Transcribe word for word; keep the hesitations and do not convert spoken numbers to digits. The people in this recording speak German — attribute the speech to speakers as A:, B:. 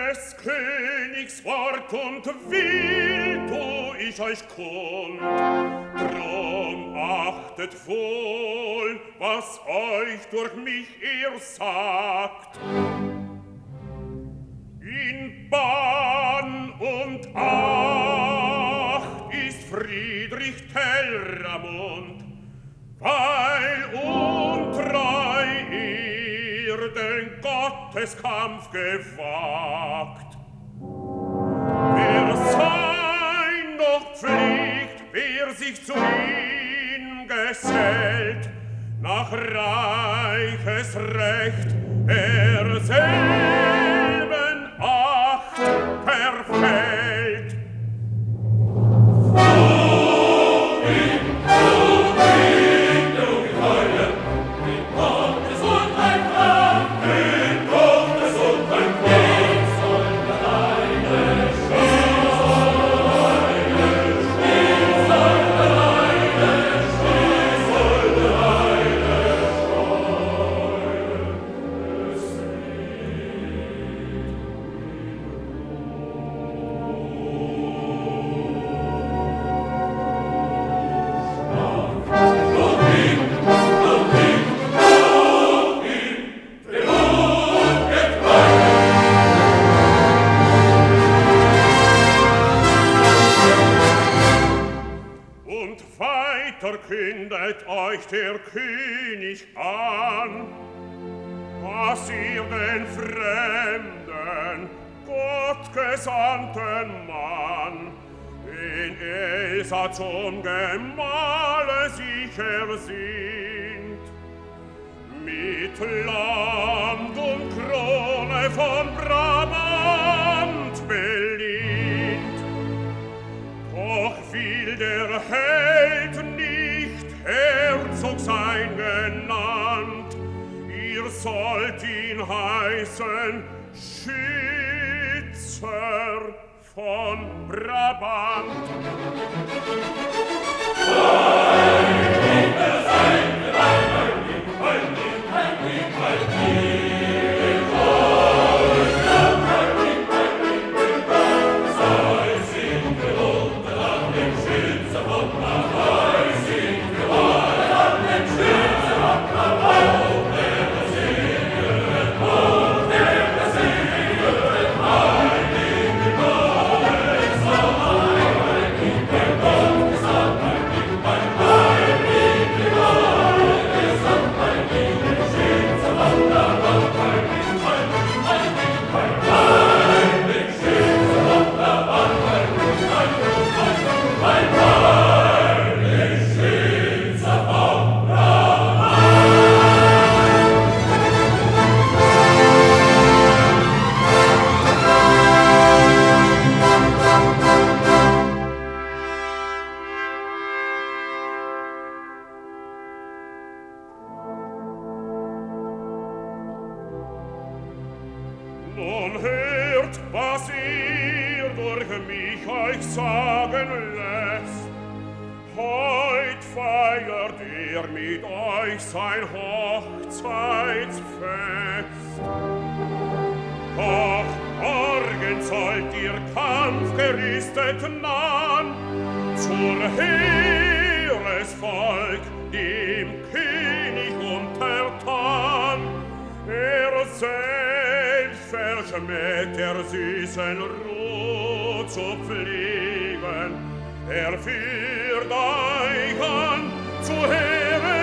A: des Königs Wort und Will tu ich euch kund. Drum achtet wohl, was euch durch mich ihr sagt. In Bann und Acht ist Friedrich Telramund, weil untreu ihr den Gotteskampf gewagt. Wer sein noch pflegt, wer sich zu ihm gesellt, nach reiches Recht er selben Acht verfällt. Kündet euch der König an, dass ihr den fremden, gottgesandten Mann, den Elsa zum Gemahle sich ersehnt, mit Land und Krone von Brabant belehnt. Doch will der Held nicht Herzog sein genannt, ihr sollt ihn heißen Schützer von Brabant. Heilig, der sein, heilig, heilig, heilig, heilig. Nun hört, was ihr durch mich euch sagen lässt. Heut feiert er mit euch sein Hochzeitsfest. Doch morgen sollt ihr kampfgerüstet nahen zur Heeresvolk, dem König untertan. Er selbst verschmäht der süßen Ruhe zu pflegen. Er führt euch an zu Heeren